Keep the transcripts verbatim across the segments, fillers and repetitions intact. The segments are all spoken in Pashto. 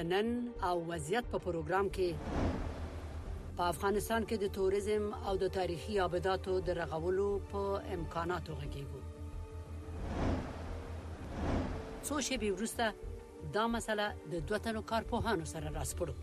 د نن او وضعیت په پروګرام کې په افغانستان کې د توریزم او د تاریخي ابداتو د رغولو په امکاناتو غږیږو. څو شېبې وروسته دا مسله د دوه تنو کارپوهانو سره راسپړو.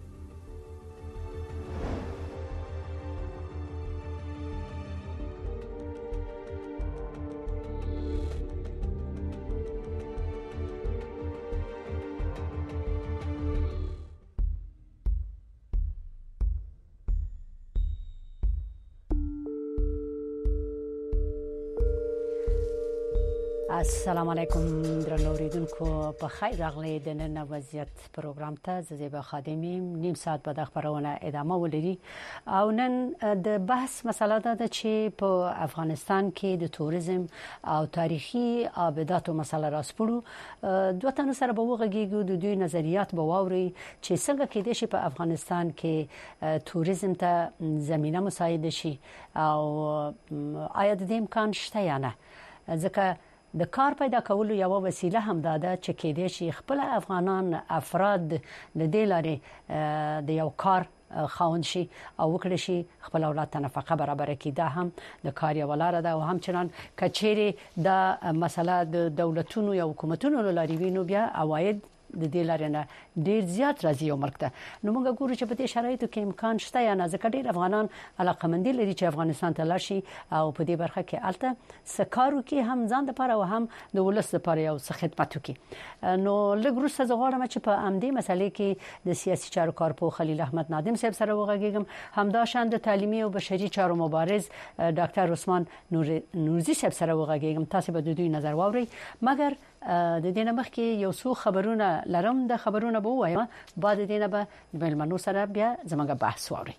السلام علیکم درنو اوریدونکو، په خیر راغلی د نن وضعیت پروګرام ته. زیبا خادمي نیم ساعت بعد خبرونه ادامه ولري او نن د بحث مسله ده چې په افغانستان کې د توریزم او تاریخي ابداتو مسله راسپړو. دوه تنو سره به وغږیږو، د دوی نظریات به واوري چې څنګه کېدای شي په افغانستان کې توریزم ته زمينه مساعد شي او آیا د دې امکان شته یا نه. ځکه د کار پیدا کولو یو وسیله هم ده چې کېدای شي خپل افغانان افراد د دې لارې د یو کار خاوند شي او وکړي شي خپل اولاد ته نفقه برابر کړي. دا هم د کار یو لار ده او همچنان کچېري د مسله د دولتونو یا حکومتونو لاري وینو بیا عواید د دې لارې نه ډیر زیات راځي یو ملک ته. نو موږ ګورو چې په دې شرایطو کې امکان شته یا نه، ځکه ډیر افغانان علاقمندي لري چې افغانستان ته لاړ شي او په دې برخه کې الته سکارو کې هم ځان لپاره او هم د ولس لپاره یو څه خدمت وکړي. نو لږ وروسته زه غواړم چې په امدې مسلې کې د سیاسي چارو کارپوه خلیل احمد نادم صاحب سره وغږیږم، همداشان د تعلیمي او بشري چارو مبارز ډاکټر عثمان نور نورزي صاحب سره وغږیږم. تاسو به د دوی نظر واورئ. مګر د دې نه مخکې یو څو خبرونه لرم، د خبرونه به وایم، بعد دې نه به د ملمنو سره بیا زموږ بحث واوري.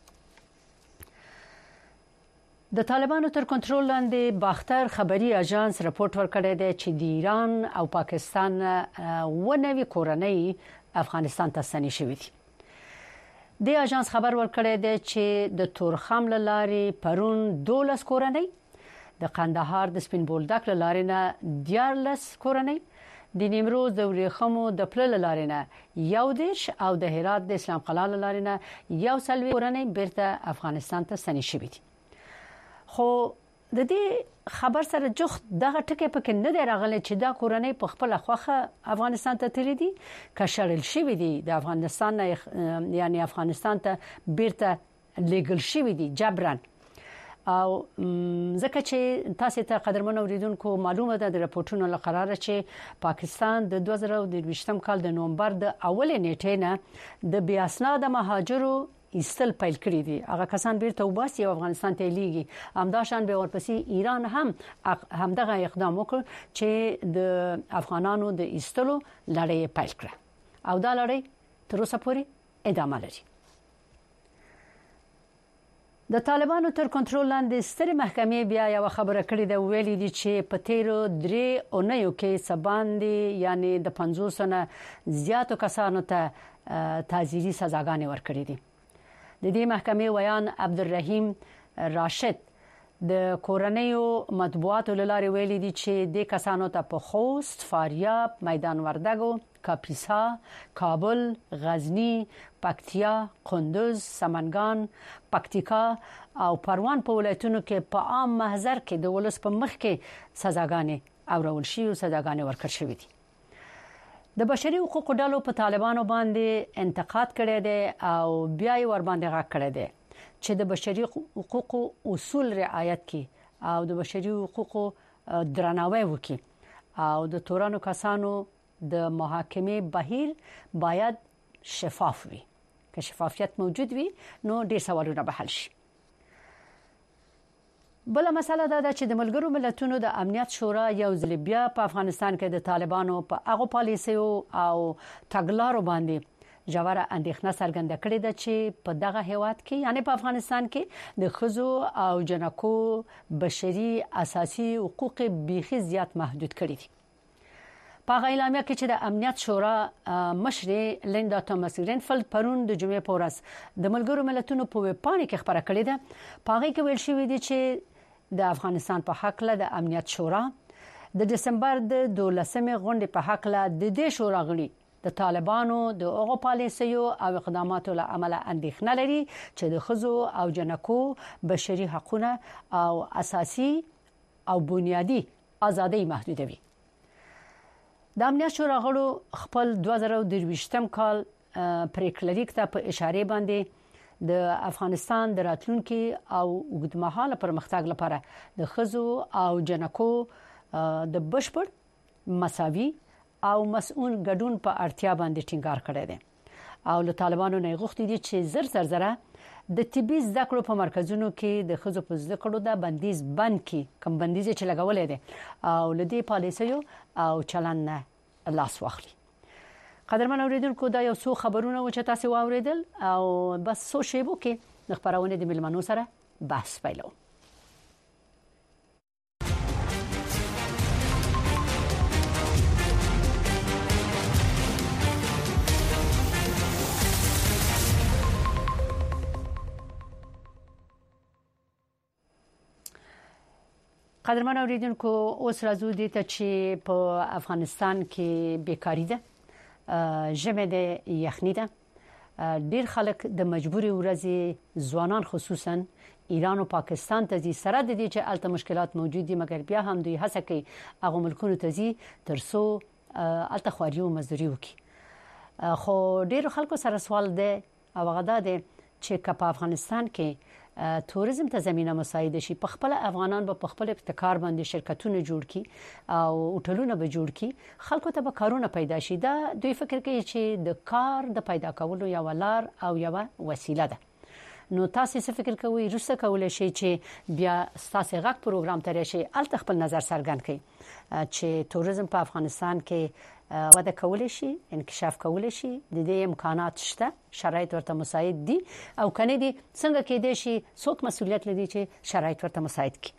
د طالبانو تر کنټرول لاندې باختر خبري اژانس رپورت ورکړی دی چې د ایران او پاکستان ونوي کورنۍ افغانستان ته ستنې شوې دي. د اژانس خبر ورکړی دی چې د تورخم لارې پرون دولس کورنۍ، د قندهار د سپین بولدک لارې نه دیارلس کورنۍ، د نیمروز د ورېخمو د پل لارې نه یو دیش او د هرات د اسلام قلعه لارې نه یو سلوي کورنۍ بیرته افغانستان ته ستنې شوې دي. خو د دې خبر سره جخت دغه ټکی پکې نه دی راغلی چې دا کورنۍ په خپل خوخه افغانستان ته تللي دي که شړل شوي دي د افغانستان نه، یعنی افغانستان ته بیرته لیږل شوي دي جبران. او ځکه چې تاسو ته قدرمن اوریدونکو معلومه ده د راپورټونو لقراره چې پاکستان د دوه زره دوه کال د نومبر د اولې نیټې نه د بیا اسناد مهاجرو ایستل پیل کړی دي. هغه کسان بیرته وباسي او افغانستان ته لیږي. همداشان به ورپسې ایران هم همدغه اقدام وکړ چې د افغانانو د ایستلو لړۍ پیل کړه او دا لړۍ تر اوسه پورې ادامه لري. د طالبانو تر کنټرول لاندې سترې محکمې بیا یو خبره کړې ده، ویلي دي چې په تیرو درې اونیو کې سباندې یعنی د پنځوس نه زیاتو کسانو ته تعزیري سزاګانې ورکړې دي. د دې محکمې ویان عبدالرحیم راشد د کورنیو مطبوعاتو لارې ویلي دي چې د کسانو ته په خوست، فاریاب، میدان وردګو، کاپیسا، کابل، غزنی، پکتیا، قندوز، سمنګان، پکتیکا او پروان په ولایتونو کې په عام محضر کې د ولس په مخ کې سزاګانې اورول شي او سزاګانې ورکړل شوې دي. د بشري حقوقو ډلو په طالبانو باندې انتقاد کړی دی او بیا یې ور باندې غږ کړی دی چې د بشري حقوقو اصول رعایت کړي او د بشري حقوقو درناوی وکړي او د تورانو کسانو د محاکمې بهیر باید شفاف وي. که شفافیت موجود وي نو ډیر سوالونه به حل شي. بل مسله دا ده چې د ملګرو ملتونو د امنیت شورا یو ځل بیا په افغانستان کې د طالبانو په هغه پالیسیو او تګلارو باندې ژوره اندېښنه څرګنده کړې ده چې په دغه هیواد کې یعنی په افغانستان کې د ښځو او جنکو بشري اساسي حقوق بیخي زیات محدود کړي دي. په اعلامیه کې چې د امنیت شورا مشر لیندا توماس گرینفیلد پرون د جمعې په ورځ د ملګرو ملتونو په ویبپاڼه کې خبره کړې ده، په هغه کې ویل شوی دی چې د افغانستان په حق له د امنیت شورا د دسمبر د دولسمې غونډې په حق له د دې شورا غړي د طالبانو د اوغو پالیسیو او اقداماتو له امله اندېښنه لري چې د خزو او جنکو بشري حقوقونه او اساسي او بنیادی ازادي محدودوي. د امنیت شورا غړو خپل دوه زره درویشتم کال پریکړه لیک ته په اشاره باندې د افغانستان د راتلونکي او اوږدمهاله پرمختګ لپاره د خزو او جنکو د بشپړ مساوي او مسؤل ګډون په اړتیا باندې ټینګار کړی دی او له طالبانو نه غوښتي دي چې زر زر زره د طبي زده کړو په مرکزونو کې د خزو په زده کړو د بندیز بند کې کم بندیز چې لګولې دي او لدی پالیسیو او چلن نه لاس واخلي. قدرمن اوریدونکو دا یو څو خبرونه و چې تاسو واوریدل او بس سو شیبو کې د خبرونه د ملمنو سره بحث پیلو. قدرمن اوریدونکو اوس راځو دي ته چې په افغانستان کې بیکاری ده، ژمه ده، یخني ده. ډیر خلک د مجبوري ورځي ځوانان خصوصا ایران او پاکستان ته ځي سره د دې چې الته مشکلات موجود دي مګر بیا هم دوی هڅه کوي هغه ملکونو ته ځي ترڅو الته خواري او مزدوري وکړي. خو ډیر خلکو سره سوال ده او هغه ده چې په افغانستان کې توریزم ته زمينه مساعده شي په خپل افغانان به په خپل ابتکار باندې شرکتونه جوړ کړي او هوټلونه به جوړ کړي، خلکو ته به کارونه پیدا شي. دا دوی فکر کوي چې د کار د پیدا کولو یو لار او یو وسیله ده. نو تاسو څه فکر کوئ؟ روسه کولای شي چې بیا تاسو غږ پروګرام ترې شي الته خپل نظر څرګند کړئ چې توریزم په افغانستان کې وده کولای شي، انکشاف کولای شي، د دې امکانات شته، شرایط ورته مساعد دي او کنه دي څنګه کې دي شي څوک مسؤلیت لري چې شرایط ورته مساعد کړي.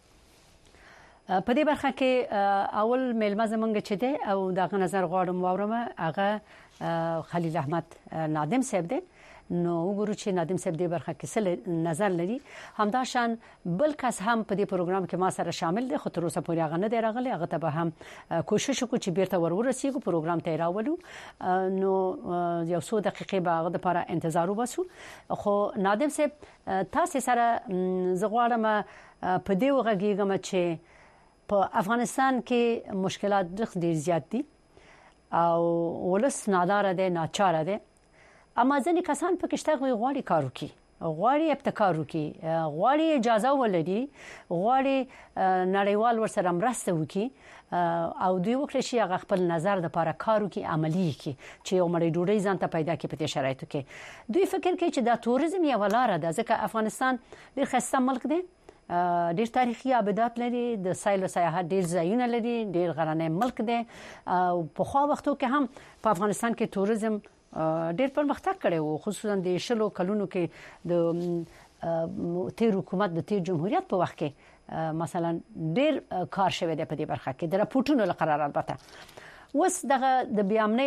په دې برخه کې اول میلمه زمونږ چې دی او دغه نظر غواړم واورم هغه خلیل احمد نادم صاحب دی. نو وګورو چې نادم صاحب دې برخه کې څه نظر لري. همدا شان بل کس هم په دې پروګرام کې ما سره شامل دي، خو تر اوسه پورې هغه نه دی راغلی. هغه ته به هم کوشش وکړو چې بیرته ورورسېږو، پروګرام ته راولو. نو یو څو دقیقې به هغه لپاره انتظار وباسو. خو نادم صاحب تاسو سره زه غواړم په دې وغږیږم چې په افغانستان کې مشکلات ډېر زیات دي او ولس نادار دی، ناچاره دی. اما ځینې کسان په کشته غواړي کار وکړي، غواړي ابتکار وکړي، غواړي اجازه ولري، غواړي نړیوال ورسره مرسته وکړي او دوی وکړي چې هغه خپل نظر د لپاره کار وکړي، عملی کړي چې یو مړی ډوډۍ ځان ته پیدا کړي په دې شرایطو کې. دوی فکر کوي چې دا توریزم یو لار ده ځکه افغانستان ډېر ښایسته ملک دی، ډېر تاریخي ابدات لري، د سیل او سیاحت ډېر ځایونه لري، ډېر غرنی ملک دی او په خو وختو کې هم په افغانستان کې توریزم ډېر پرمختګ کړی وو، خصوصا د شلو کلونو کې د تیر حکومت د تیر جمهوریت په وخت کې مثلا ډېر کار شوی دی په دې برخه کې د راپورټونو لقرار. البته اوس دغه د بیامنۍ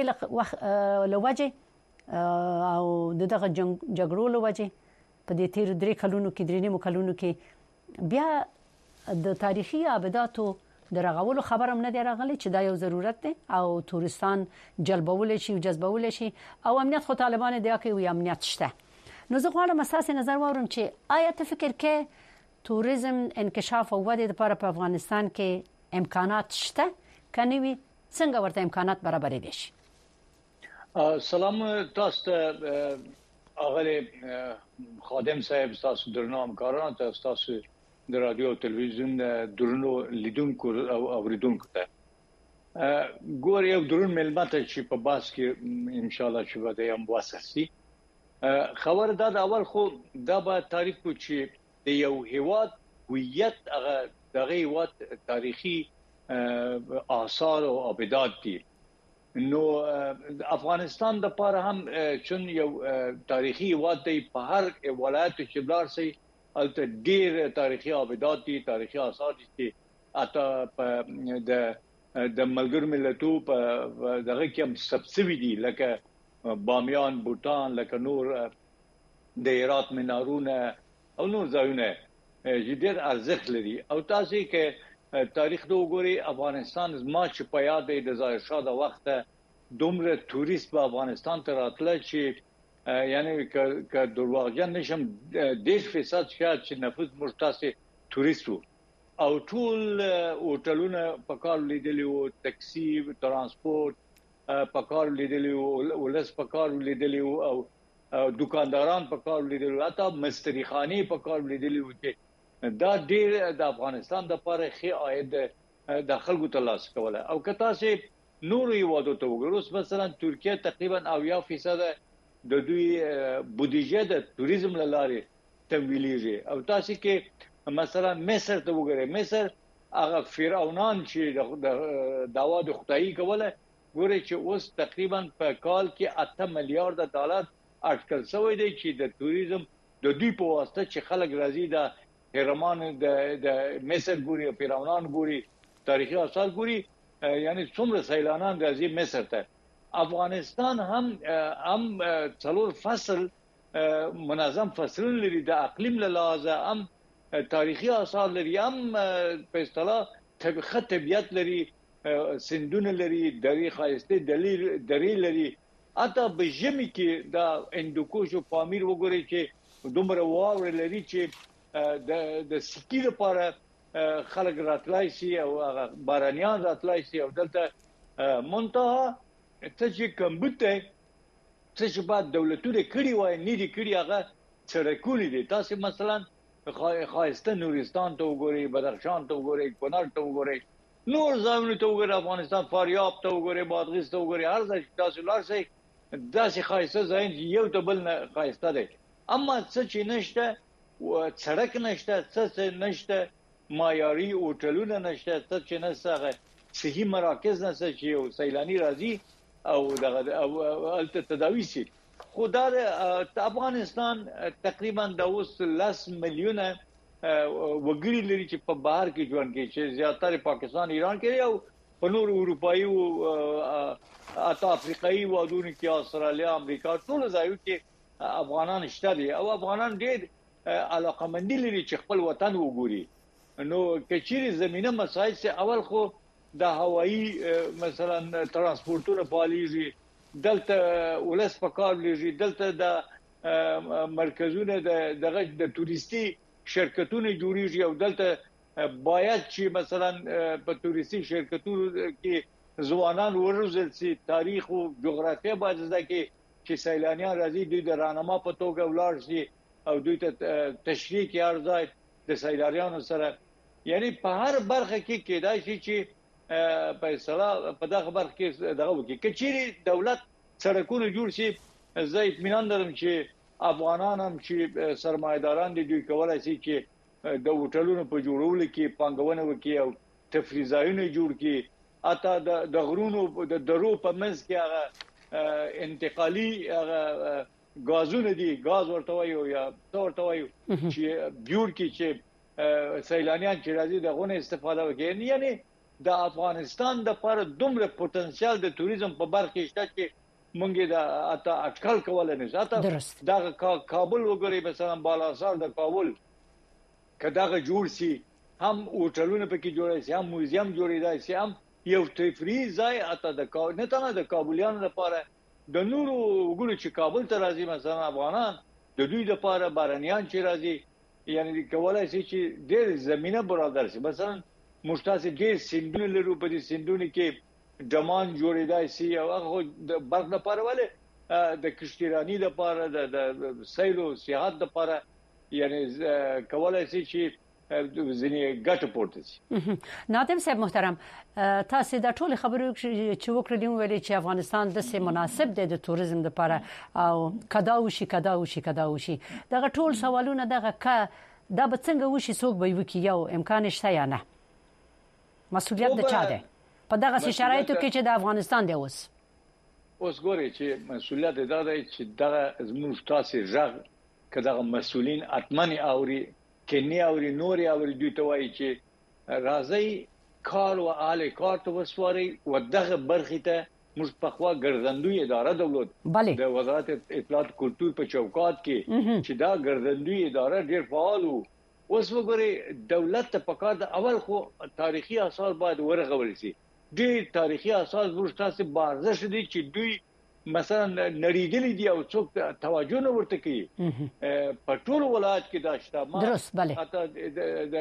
لوجه او دغه جګړو لوجه په دې تیر درې کلونو کې درې نیمو کلونو کې بیا د تاریخي ابداتو د رغولو خبرم نه دی راغلی چې دا یو ضرورت دی او تورستان جلبول شي او جذبول شي او امنیت خو طالبان دی کوي امنیت شته. نو زه غواړم اساس نظر واورم چې آیا ته فکر کې توریزم انکشاف او وده لپاره په افغانستان کې امکانات شته کني وي څنګه ورته امکانات برابر دي شي؟ سلام تاسو اغلی خادم صاحب، تاسو درنو همکاران، تاسو د رادیو او تلویزیون درنو لیدونکو او اوریدونکو ته ګور یو درون ملمت چې په باس کې ان شاء الله چې به یم واساسي خبر دا د اول خو دا به تاریخ کو چې د یو هیواد هویت هغه دغه هیواد تاریخي آثار او ابدات دي. نو افغانستان د لپاره هم چون یو تاریخي هیواد دی، په هر ولایت چې بلار سي البته ډیر تاریخي ابدات دي، تاریخي آثار دي. اته د د ملګر ملتو په دغه کې هم سبسوي دي لکه بامیان، بوتان، لکه نور د هرات منارونه او نور ځایونه چې ډیر ارزښت لري. او تاسو کې تاریخ د وګوري افغانستان زما چې په یاد دی د ظاهر شاه د وخت دومره توریست په افغانستان ته راتله چې یعنی که درواغجن نشم ډېر فیصد شاید چې نفوس مرتاسي توریست وو او ټول هوټلونه په کار لیدلی وو ټکسي ترانسپورت په کار لیدلی وو ولس په کار لیدلی وو او دکانداران په کار لیدلی وو حتی مستریخانی په کار لیدلی وو چې دا ډېر د افغانستان د لپاره ښه عاید د خلکو ته لاس کوله او که تاسو نور هیوادو ته وګورئ مثلا ترکیه تقریبا اویا فیصد د دوی بودیجه د توریزم لاره تمویلیږي او تاسو کې مثلا مصر ته وګورئ مصر هغه فرعونان چې د داوا د خدای کوله ګوري چې اوس تقریبا په کال کې اته میلیارډ ډالر اټکل شوی دی چې د توریزم د دوی په واسطه چې خلک راځي د هرمان د د مصر ګوري فرعونان ګوري تاریخي آثار ګوري یعنی څومره سیلانان راځي مصر ته افغانستان هم هم څلور فصل منظم فصل لري د اقلیم له لحاظه هم تاریخي آثار لري هم په اصطلاح طبیعت لري سندونه لري درې خایسته دلیل درې لري اته په ژمي کې د اندوکوش او پامیر وګورئ چې دومره واور لري چې د د سکی لپاره خلک راتلای شي او بارانيان راتلای شي او دلته منتها ته چې کمبته څه چې بعد دولتونه کړي وای نه دي کړي هغه سړکونه دي تاسو مثلا خایسته نورستان ته وګورئ بدخشان ته وګورئ کونړ ته وګورئ نور ځایونه ته وګورئ افغانستان فاریاب ته وګورئ بادغیس ته وګورئ هر ځای تاسو لار شي داسې خایسته ځای یو ته بل نه خایسته دي اما څه چې نشته سړک نشته څه نشته معیاري هوټلونه نشته څه چې نشته صحي مراکز نشته چې یو سیلانی راځي او دغه او تداوی شي خو دا افغانستان تقریبا د اوس لس میلیونه وګړي لري چې په بهر کې ژوند کوي چې زیاتره پاکستان ایران کې او په نور اروپایي او اته افریقایي وادونو کې استرالیا امریکا ټول ځایو کې افغانان شته دي او افغانان ډېر علاقمند لري چې خپل وطن وګوري نو کچېری زمينه مسایل سه اول خو د هوایی مثلا ترانسپورتونه پالیږي دلته ولس په کار لږي دلته د مرکزونه د دغه د توریستي شرکتونه جوړیږي او دلته باید چې مثلا په توریستي شرکتونو کې ځوانان ورزل سي تاریخ او جغرافیه باید زده کې چې سیلانیان راځي دوی د راهنما په توګه ولاړ شي او دوی ته تشریح کې ارزای د سیلانیانو سره یعنی په هر برخه کې کېدای شي چې په اصطلاح په دغه برخه کې دغه وکړي کچېری دولت سړکونه جوړ شي زه اطمینان لرم چې افغانان هم چې سرمایداران دي دوی کولای شي چې د هوټلونو په جوړولو کې پانګونه وکړي او تفریح ځایونه جوړ کړي اته د غرونو د درو په منځ کې هغه انتقالي هغه غازونه دي غاز ورته وایو یا ورته وایو چې جوړ کړي چې سیلانیان چې راځي دغه استفاده وکړي یعنی د افغانستان د پر دومره پوتنشل د توریزم په برخه شته چې مونږه د اته اټکل کول نه ځاته د کابل وګورئ مثلا بالاحصار د کابل کداغه جوړ سي هم هوټلونه پکې جوړای سي هم موزیم جوړیدای سي هم یو تفریح ځای اته د نه تنه د کابلیانو لپاره د نورو وګړو چې کابل ته راځي مثلا افغانان د دوی لپاره بارانيان چې راځي یعنی کولای شي چې ډېر زمينه برابر شي مثلا مشتاسه ډېر سندونه لرو په دې سندونه کې دمان جوړیدای سي او هغه د برق لپاره ولې د کشتیرانی لپاره د سیل او سیاحت لپاره یعنی کولای شي چې ځینې ګټه پورته شي نادم صاحب محترم تاسو د ټول خبرو چې وکړلې ویلي چې افغانستان د سه مناسب دی د توریزم لپاره او کداوشي کداوشي کداوشي دغه ټول سوالونه دغه ک دا به څنګه وشي څوک به وکي یو امکان شته یا نه مسؤلیت د چا ده په دغه شرایطو کې چې د افغانستان دی اوس اوس ګوري چې مسؤلیت دا دی چې دغه زموږ تاسو ژغ کداغه مسؤلین اتمنې اوري کني اوري نوري اوري دوی ته وایي چې راځي کار او اعلی کار ته وسواري او دغه برخه ته موږ په خوا ګرځندوی اداره دولت د وزارت اطلاعات کلتور په چوکاټ کې چې دا ګرځندوی اداره ډیر فعال وو اوس وګورئ دولت ته پکار د اول خو تاریخي آثار باید ورغول شي ډېر تاریخي اساس ورته بارزه شدي چې دوی مثلا نړیدلې دي او څوک توجه نه ورته کوي په ټول ولایت کې دا شته ما درست بله حتی د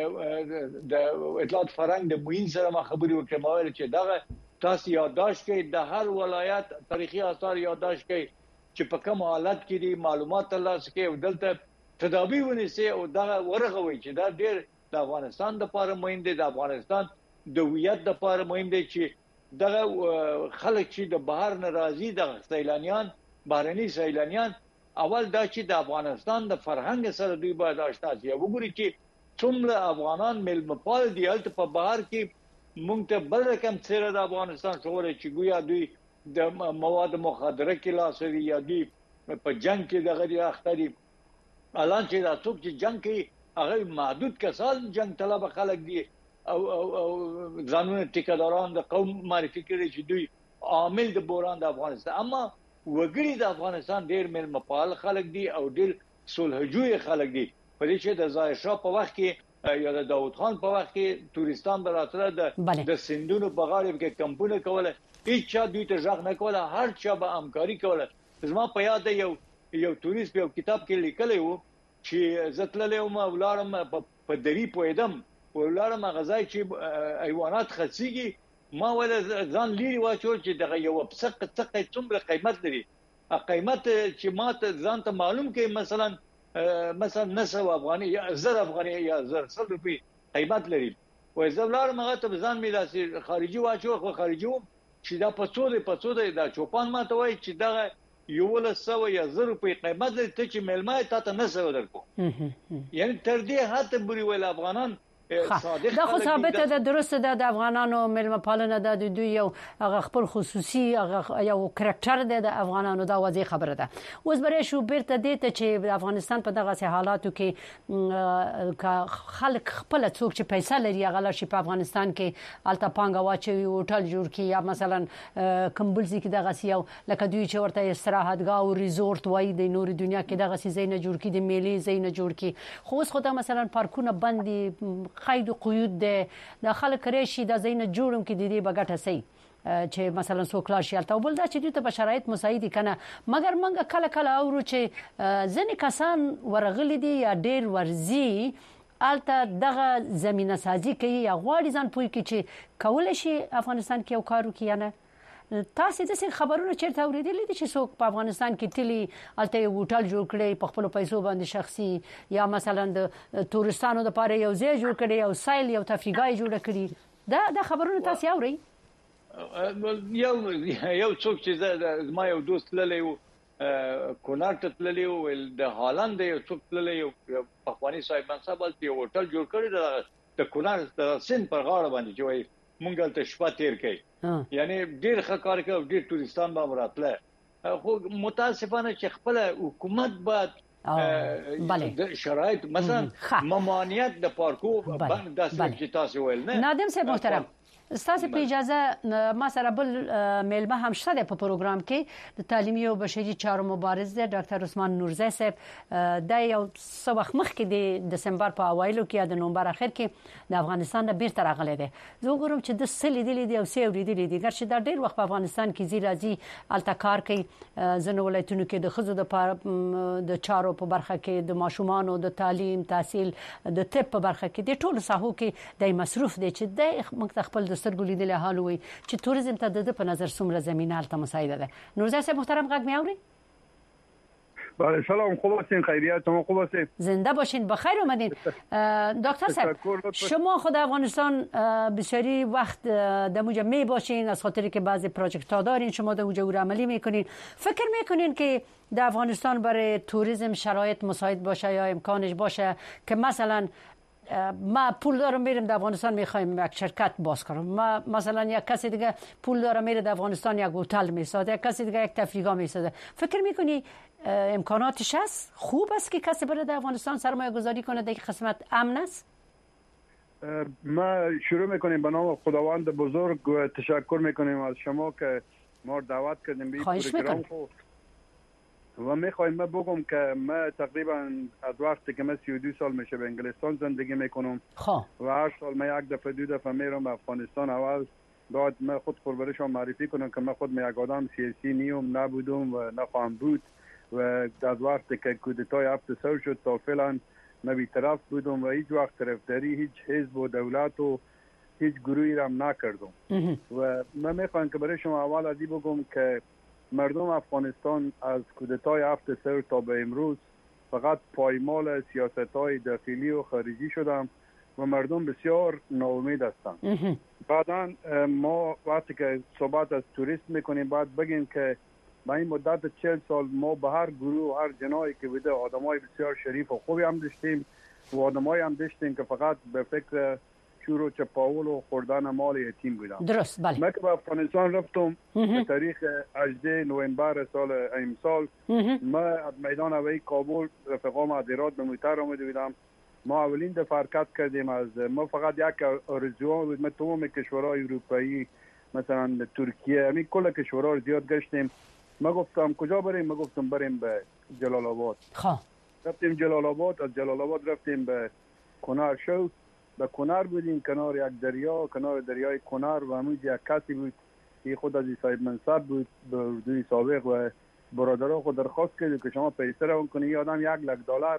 د اطلاعات فرهنګ د موین سره ما خبرې وکړم وایي چې دا تاسو یادداشت کړئ د هر ولایت تاریخي آثار یادداشت کړئ چې په کوم حالت کې دي معلومات ترلاسه کړئ او دلته تدابیر ونیسئ او دا ورغوي چې دا ډېر د افغانستان لپاره مهم دی د افغانستان د هویت لپاره مهم دی چې دغه خلک چې د بهر ناراضي د سیلانیان بهرني سیلانیان اول دا چې د افغانستان د فرهنګ سره دوی باید آشنا شي وګوري چې څومره افغانان ملمپال دي هلته په بهر کې مونږ ته بل رقم څیره د افغانستان شوړي چې ګویا دوی د مواد مخدره کې لاسوي یا دوی په جنگ کې دغه دی اختري الان چې دا څوک چې جنگ کې هغه محدود کسان جنگ طلب خلک دي او او او ځانونه ټیکداران د قوم معرفي کړي چې دوی عامل د بوران د افغانستان اما وګړي د افغانستان ډېر ملمپال خلک دي او ډېر صلحجوی خلک دي په دې چې د ظاهر شاه په وخت کې یا د داوود خان په وخت کې تورستان براتره د د سندونو په غاړه کې کمپونه کوله هیڅ چا دوی ته ځغ نه کوله هر چا به همکاري کوله زما په یاد یو یو تورست په کتاب کې لیکلی وو چې زتللې او ولارم په دری پویدم ولارم غزای چې حیوانات خصيږي ما ولا ځان لري واچو چې دغه یو پسق څخه څومره قیمت لري قیمت چې ماته ځان ته معلوم کې مثلا مثلا نسو افغاني یا زر افغاني یا زر سل روپی قیمت لري و زولار مغه ته ځان میلاسي خارجي واچو خو خارجي چې دا پڅوده پڅوده دا چوپان ماته وای چې دا یو ول سو یا زر روپی قیمت لري ته چې ملمای ته نه سو درکو یعنی تر دې هاته بری ول افغانان دا خو ثابت ده درسته ده د افغانانو ملمه پالنه ده د دوی یو خپل خصوصي یو کریکټر ده د افغانانو دا واضح خبره ده اوس بری شو بیرته دې ته چې د افغانستان په دغه حالاتو کې خلک خپل څوک چې پیسې لري هغه شي په افغانستان کې الته پانګه واچوي هوټل جوړ کړي یا مثلا کمبلزي کې دغه یو لکه دوی چې ورته استراحتګاه او ریزورت وای د نور دنیا کې دغه زینه جوړ کړي د میلي زینه جوړ کړي خو اوس خو دا مثلا پارکونه بندي قید و قیود ده د خلک ریشي د زینه جوړم کې د دې بغټه سي چې مثلا سوکلا شیالته بل دا چې دوی ته بشرایت مساعد کنه مګر منګه کله کله اورو چې ځنې کسان ورغلي دي یا ډیر ورزي الته دغه زمينه سازي کوي یا غواړي ځان پوي کې چې کول شي افغانستان کې یو کارو کې نه تاسو د څه خبرونه چیرته اوریدلې دي چې څوک په افغانستان کې تلی الته یو هوټل جوړ کړي په خپل پیسو باندې شخصي یا مثلا د تورستانو لپاره یو ځای جوړ کړي او سایل یو تفریحګاه جوړ کړي دا د خبرونه تاسو اوري یو یو څوک چې ما یو دوست للی کونړ ته تللی و د هالند یو څوک تللی یو پخوانی صاحب منصب یو هوټل جوړ کړی د کونړ د سین پر غاړه باندې چې مونږ ته شپه تیر کړي یعنی ډیر ښه کار کوي ډیر تورستان به مراتله خو متاسفانه چې خپل حکومت باید د شرایط مثلا ممانعت د پارکو باندې داسې چې تاسو ویل نه نادم صاحب محترم استاسو په اجازه ما سره بل میلمه هم شته په پروګرام کې د تعلیمي او بشري چارو مبارز دی ډاکټر عثمان نورزی صاحب د یو څو وخت مخکې د دسمبر په اوایلو کې د نومبر اخر کې د افغانستان د بیرته راغلی دی زه وګورم چې د سلی دی دی او سی اوریدلی دی ګرچې دا ډیر وخت په افغانستان کې زی راځي الته کار کوي ځنه ولایتونو کې د خزو د د چارو په برخه کې د ماشومانو د تعلیم تحصیل د طب په برخه کې د ټولو ساحو کې د مصروف دی چې د مختلف سترګو لیدل حال وي چې توریزم ته د په نظر څومره زمينه الته مساعده ده نورزی صاحب محترم غږ مې اوري بله سلام خوب هستین خیریت شما خوب هستین زنده باشین بخیر اومدین دکتر صاحب شما خود افغانستان بسیاری وقت در اونجا می باشین از خاطری که بعضی پروژکت ها دارین شما در اونجا عملی میکنین فکر میکنین که در افغانستان برای توریسم شرایط مساعد باشه یا امکانش باشه که مثلا ما پول دارم میرم در افغانستان میخوایم یک شرکت باز کنم ما مثلا یک کسی دیگه پول داره میره در افغانستان یک هتل میسازه یک کسی دیگه یک تفریحگاه میسازه فکر میکنی امکاناتش هست خوب است که کسی بره در افغانستان سرمایه گذاری کنه در قسمت امن است ما شروع میکنیم به نام خداوند بزرگ و تشکر میکنیم از شما که ما دعوت کردیم به این پروگرام و میخوایم من بگم که من تقریبا از وقتی که من سی و دو سال میشه به انگلستان زندگی میکنم و هر سال من یک دفعه دو دفعه میرم به افغانستان اول باید من خود خود معرفی کنم که من خود من یک آدم سیاسی نیم نبودم و نخواهم بود و از وقتی که کودتای هفت سر شد تا فعلا من بی‌طرف بودم و هیچ وقت طرفداری هیچ حزب و دولت و هیچ گروهی را نکردم و من میخوام که برای شما اول ازی بگم که مردم افغانستان از کودتای هفت سر تا به امروز فقط پایمال سیاست‌های داخلی و خارجی شدم و مردم بسیار ناامید هستند. بعداً ما وقتی که صحبت از توریست میکنیم باید بگیم که با این مدت چهل سال ما به هر گروه و هر جنایی که بوده آدمای بسیار شریف و خوبی هم داشتیم و آدمای هم داشتیم که فقط به فکر شور و چپاول و خوردن مال یتیم بودن. درست بله. من که به افغانستان رفتم به تاریخ هجدهم نوامبر سال امسال ما از میدان هوایی کابل رفقام از هرات به موتر آمده بودم. ما اولین دفعه حرکت کردیم از ما فقط یک آرزو بود. ما تمام کشورهای اروپایی مثلا ترکیه همین کل کشورها زیاد گشتیم. ما گفتم کجا بریم؟ ما گفتم بریم به جلال آباد. خب رفتیم جلال آباد. از جلال آباد رفتیم به کنر شو. به کنر بودیم کنار یک دریا، کنار دریای کنر و همون یک کسی بود که خود از صاحب منصب بود به اردوی سابق و برادرها خود درخواست کرد که شما پیسه رو کنید یه آدم یک لک دلار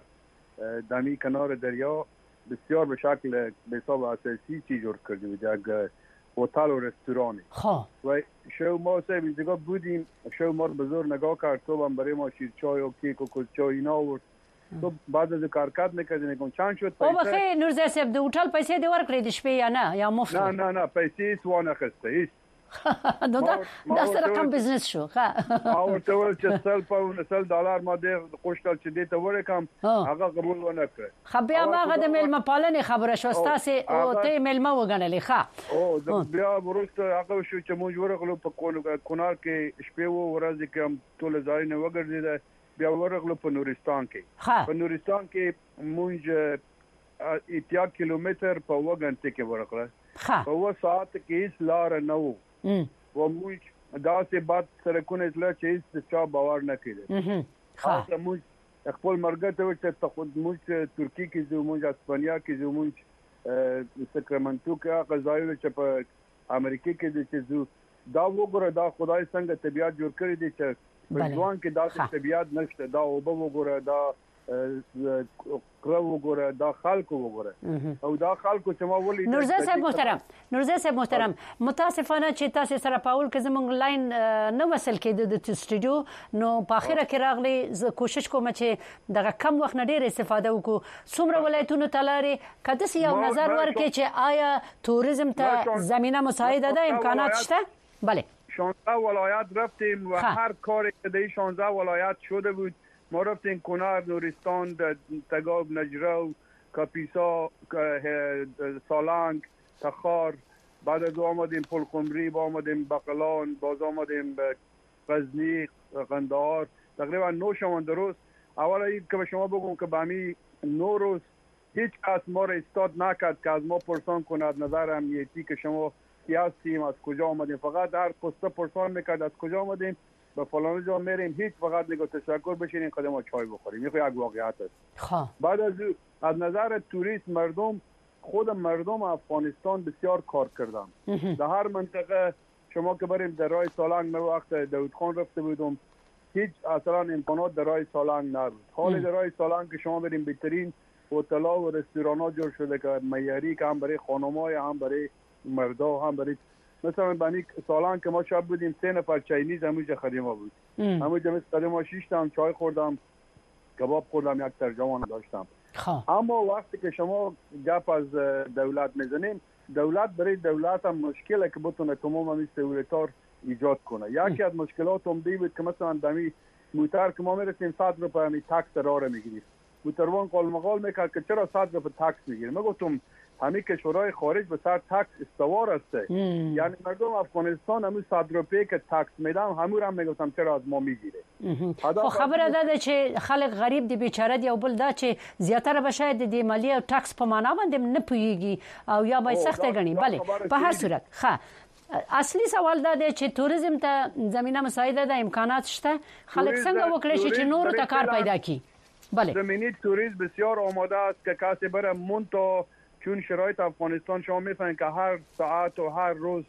دمی کنار دریا بسیار به شکل به حساب اساسی چی جور کرده بود، یک هتل و رستورانی. خب و شو ما صاحب اینجا بودیم. شو ما بزرگ نگاه کرد تو هم برای ما شیر چای و کیک و کلچای اینا آورد. تو بعد از کارکات میکردی نگم چند شد پیسه؟ او بخیر نورزی صاحب د هوټل پیسې دی ورکړې د شپې یا نه یا مفت؟ نه نه نه پیسې هیڅ وانه اخیسته هیڅ. نو دا دا رقم بزنس شو. ښه ما ورته وویل چې سل پاونډ سل ډالر ما دې غوښتل چې دې ته ورکړم هغه قبول ونه کړ. خو بیا هغه د میلمه پالنې خبره شو ستاسې او ته میلمه وګڼلې. ښه او بیا وروسته هغه شو چې موږ ورغلو په کنړ کې شپې و ورځې کې هم ټول ځای نه وګرځیده. بیا ورغلو په نورستان کې. په نورستان کې موږ اتیا کیلومتر په اوه غنټه کې ورغله. په اوه ساعت کې هیڅ لار نه و و موږ داسې باد سرکونه اطلاع چې هیڅ چا باور نه کړي. خاصه موږ خپل مرګ ته چې ته خود موږ ترکی کې زو موږ اسپانیا کې زو موږ ساکرامنتو کې هغه ځای چې په امریکا کې چې زو دا وګوره دا خدای څنګه طبيعت جوړ کړی دی چې په ځوان کې دا طبيعت نشته. دا او به وګوره دا کرو وګوره دا خلکو وګوره او دا خلکو چې ما ولې. نورزی صاحب محترم نورزی صاحب محترم متاسفانه چې تاسو سره پاول کې زمونږ لاین نه وصل کېد د سټوډیو نو په اخره کې راغلی. زه کوشش کوم چې دغه کم وخت نه ډیر استفاده وکړو. څومره ولایتونو ته لارې کده یو نظر ورکړي چې آیا توریسم ته زمینه مساعده ده امکانات شته؟ بله شانزده ولایت رفتیم و هر کاری که در شانزده ولایت شده بود. ما رفتیم کنر، نورستان، تگاب، نجرو، کاپیسا، سالنگ، تخار. بعد از آمدیم پلخمری، با آمدیم بقلان، باز آمدیم غزنی، قندهار. تقریبا نو شمان درست. اولا این که به شما بگم که به همی نو روز هیچ کس ما را استاد نکرد که از ما پرسان کند نظر امنیتی که شما کی هستیم از کجا آمدیم. فقط هر پسته پرسان میکرد از کجا آمدیم به فلان جا میریم. هیچ فقط میگه تشکر بشینیم خدمت چای بخوریم. این یک واقعیت است. بعد از از نظر توریست مردم خود مردم افغانستان بسیار کار کردن. در هر منطقه شما که بریم در راه سالنگ من وقت داود خان رفته بودم هیچ اصلا امکانات در راه سالنگ نبود. حال در راه سالنگ که شما بریم بهترین هتل‌ها و رستوران‌ها جور شده که معیاری که هم برای خانم‌های هم برای مردا هم برای مثلا بنی سالان که ما شب بودیم سه نفر چاینیز همونجا خدمه بود. همونجا مثل خدمه شش تا چای خوردم کباب خوردم یک ترجمان داشتم. اما وقتی که شما گپ از دولت میزنیم دولت برای دولت هم مشکله که بتونه تمام همین سهولت‌ها ایجاد کنه. یکی از مشکلات عمده بود که مثلا دمی موتر که ما میرسیم صد روپیه می تاکس راه رو میگیریم. موتروان قال مقال میکرد که چرا صد روپیه تاکس میگیریم. من گفتم همین کشورهای خارج به سر تاکس استوار هسته. یعنی مردم افغانستان همون صد روپیه که تاکس میدم همون هم میگفتم چرا از ما میگیره. خو خبره ده چې خلک غریب دي بیچاره دي او بل دا چې زیاتره به شاید د مالیه او تاکس په معنا باندې نه پوهیږي او یا به سخت غني. بله په هر صورت ښه اصلي سوال دا دی چې توریسم ته زمينه مساعده ده امکانات شته خلک څنګه وکړي چې نور ته کار پیدا کړي. بله زمینی توریسم بسیار آماده است که کسی بره مونتا چون شرایط افغانستان شما میفهمید که هر ساعت و هر روز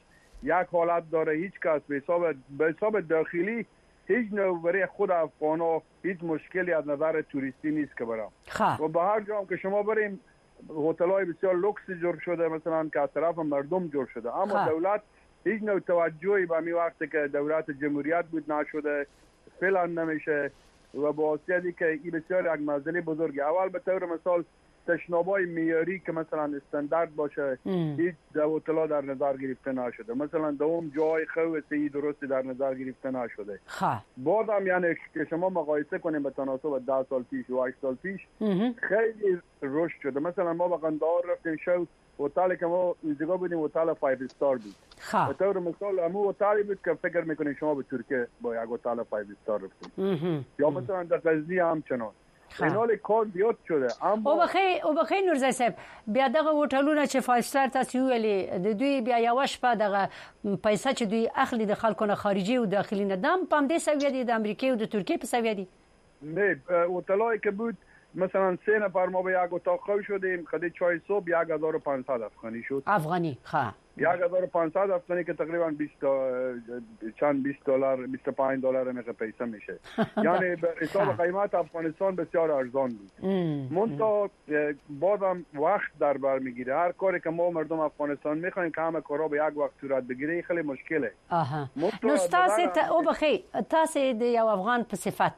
یک حالت داره، هیچ کس به حساب به حساب داخلی هیچ نوع برای خود افغانا هیچ مشکلی از نظر توریستی نیست که برام. و به هر جا که شما بریم هتل‌های بسیار لوکس جور شده مثلا که از طرف مردم جور شده، اما خواه. دولت هیچ نوع توجهی به می وقتی که دولت جمهوریت بود نشده، فعلا نمیشه و با واسطه که این بسیار یک مسئله بزرگه. اول به طور مثال تشنابای معیاری که مثلا استاندارد باشه هیچ هتل‌ها در نظر گرفته نشده، مثلا دوم جای خواستی درستی در نظر گرفته نشده. بازم یعنی که شما مقایسه کنیم به تناسب ده سال پیش و هشت سال پیش خیلی رشد شده. مثلا ما به قندهار رفتیم، شو هتلی که ما اینجا بودیم هتل پنج استار بود. به طور مثال همون هتلی بود که فکر میکنید شما به ترکیه با یک هتل پنج استار رفتیم، یا مثلا در غزنی همچنان. اینال کار زیاد شده. اما او بخیر او بخیر نورزی صاحب بیا دغه هوټلونه چې فایو سټار تاسو ویلي د دوی بیا یو شپه دغه پیسې چې دوی اخلي د خلکو نه خارجي او داخلي نه دم پام دې سوي دي د امریکا او د ترکیه په سوي دي نه. هتلای که بود مثلا سه نفر ما به یک اتاق خو شدیم، خدای چای صبح یک هزار و پانصد افغانی شد. افغانی ها یک هزار و پانصد افغانی که تقریبا بیست چند بیست دلار بیست و پنج دلار میشه پیسه میشه. یعنی به حساب قیمت افغانستان بسیار ارزان بود. منتها بازم وقت در بر میگیره. هر کاری که ما مردم افغانستان میخوایم که همه کارا به یک وقت صورت بگیره خیلی مشکله. آها. نو تاسو ته او بخیر تاسو د یو افغان په صفت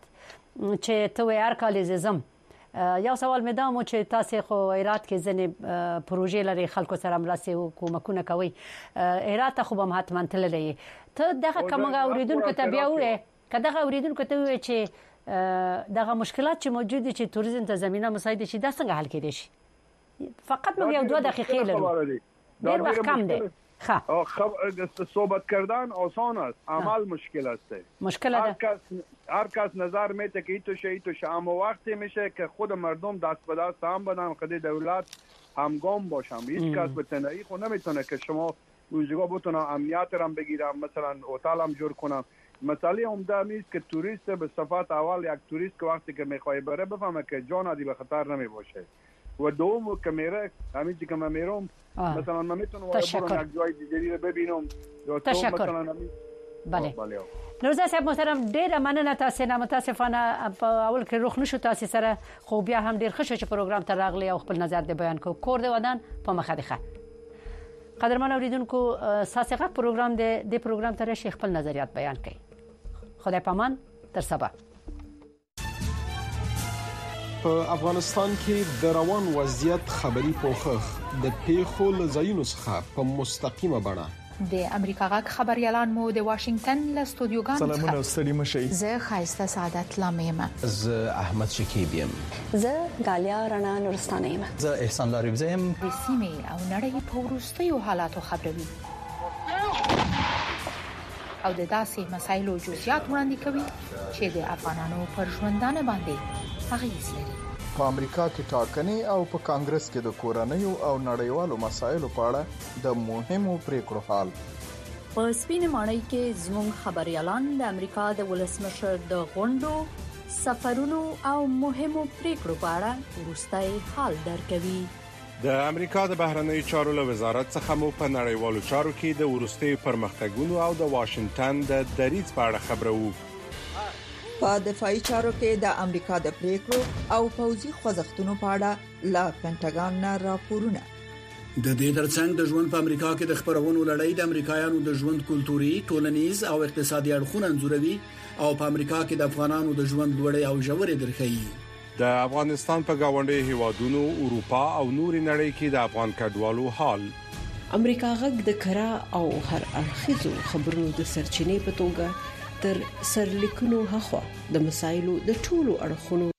چې ته هر کال زم یو سوال مې دا مو چې تاسو خو هرات کې ځنې پروژې لري خلکو سره مرسته او کومکونه کوي، هرات خو به حتما تللی ته دغه کومه اوریدونکو ته بیا وې کداغه اوریدونکو ته وې چې دغه مشکلات چې موجود دي چې توریزم ته زمينه مساعده شي دا څنګه حل کېدای شي؟ فقط مو یو دوه دقیقې لرو، ډېر وخت کم دی. خب صحبت کردن آسان است، عمل مشکل است. مشکل هر کس هر کس نظر میده که ایتو شه ایتو شه، اما وقتی میشه که خود مردم دست به دست هم بدن، خود دولت همگام باشن. هیچ کس به تنهایی خود نمیتونه که شما اونجا بتونه امنیت هم بگیرم، مثلا هتل هم جور کنم. مسئله عمده نیست که توریست به صفت اول یک توریست که وقتی که میخواد بره بفهمه که جان ادی به خطر نمی باشه، و دوم که میره همین که من میرم مثلا من میتونم برم یک جای دیگه رو ببینم یا تو مثلا بله. نورزی صاحب محترم ډیره مننه. تاسو نه متاسفانه په اول کې روخ نشو تاسو سره، خو بیا هم ډیر خوشاله چې پروګرام ته راغلی او خپل نظر دې بیان کو. کور دې ودان په مخه ده. قدرمن اوریدونکو ساسغه پروګرام دې د پروګرام ته راشي خپل نظریات بیان کړئ. خدای پامان تر سبا. په افغانستان کې د روان وضعیت خبري پوښښ د پیښو لزایونو څخه په مستقیمه بڼه د امریکا غږ خبريالان مو د واشنگټن له استودیوګانو څخه سلامونه ستړي مشي. زه خایسته سعادت لامیم. زه احمد شکیب یم. زه غالیا رڼا نورستانه یم. زه احسان لاریب یم. د سیمې او نړۍ په وروستیو حالاتو خبروي او د داسې مسایلو جزئیات وړاندې کوي چې د افغانانو پر ژوندانه باندې اغیز لري. په امریکا کې ټاکنې او په کانګرس کې د کورنیو او نړیوالو مسایلو په اړه د مهمو پریکړو حال. په سپینې ماڼۍ کې زموږ خبريالان د امریکا د ولسمشر د غونډو، سفرونو او مهمو پریکړو په اړه وروستي حال درکوي. د امریکا د بهرنیو چارو له وزارت څخه مو په نړیوالو چارو کې د وروستي پرمختګونو او د واشنگټن د دریځ په اړه خبرو. په دفاعي چارو کې د امریکا د پریکړو او پوځي خوځښتونو په اړه لا پینټاګان نه راپورونه. د دې ترڅنګ د ژوند په امریکا کې د خبرونو لړۍ د امریکایانو د ژوند کلتوري، ټولنیز او اقتصادي اړخونه انځوروي او په امریکا کې د افغانانو د ژوند لوړې او ژورې درخي. د افغانستان په گاونډي هیوادونو، اروپا او نوري نړۍ کې د افغان کډوالو حال. امریکا غږ د کرا او هر اړخیزو خبرونو د سرچینې په توګه تر سرلیکونو هخوا د مسایلو د ټولو اړخونو